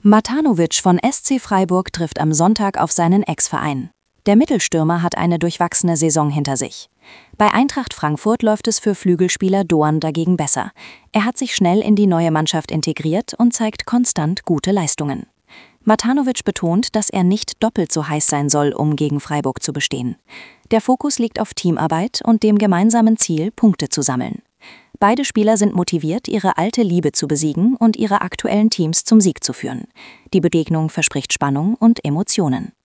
Matanovic von SC Freiburg trifft am Sonntag auf seinen Ex-Verein. Der Mittelstürmer hat eine durchwachsene Saison hinter sich. Bei Eintracht Frankfurt läuft es für Flügelspieler Doan dagegen besser. Er hat sich schnell in die neue Mannschaft integriert und zeigt konstant gute Leistungen. Matanovic betont, dass er nicht doppelt so heiß sein soll, um gegen Freiburg zu bestehen. Der Fokus liegt auf Teamarbeit und dem gemeinsamen Ziel, Punkte zu sammeln. Beide Spieler sind motiviert, ihre alte Liebe zu besiegen und ihre aktuellen Teams zum Sieg zu führen. Die Begegnung verspricht Spannung und Emotionen.